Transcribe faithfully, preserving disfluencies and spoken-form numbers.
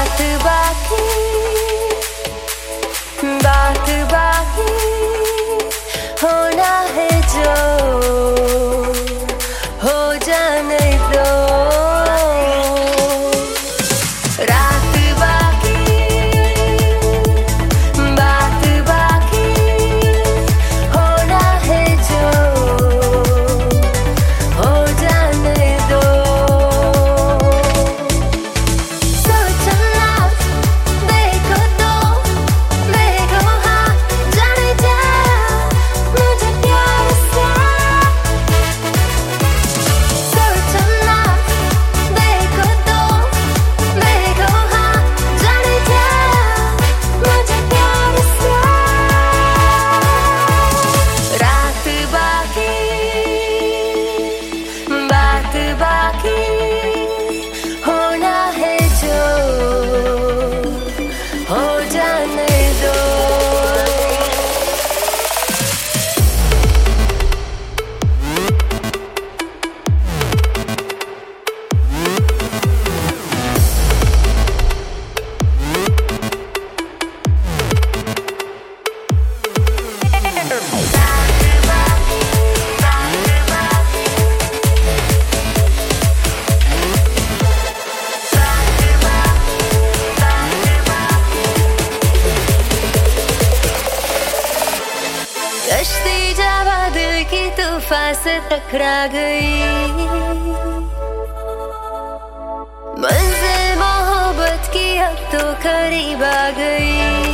बात बाकी बात बाकी होना है जो हो जाने दो। रात बाकी बात बाकी होना है जो हो जाने दो। सोचना देखो तो देखो हाँ जाने जा मुझे प्यार से। सोचना देखो तो देखो हाँ जाने जा मुझे प्यार से। रात बाकी बात बाकी होना है जो हो जाने दो। कश्ती जावा दिल की तूफान से टकरा गई। मंजिल मोहब्बत की अब तो करीब आ गई।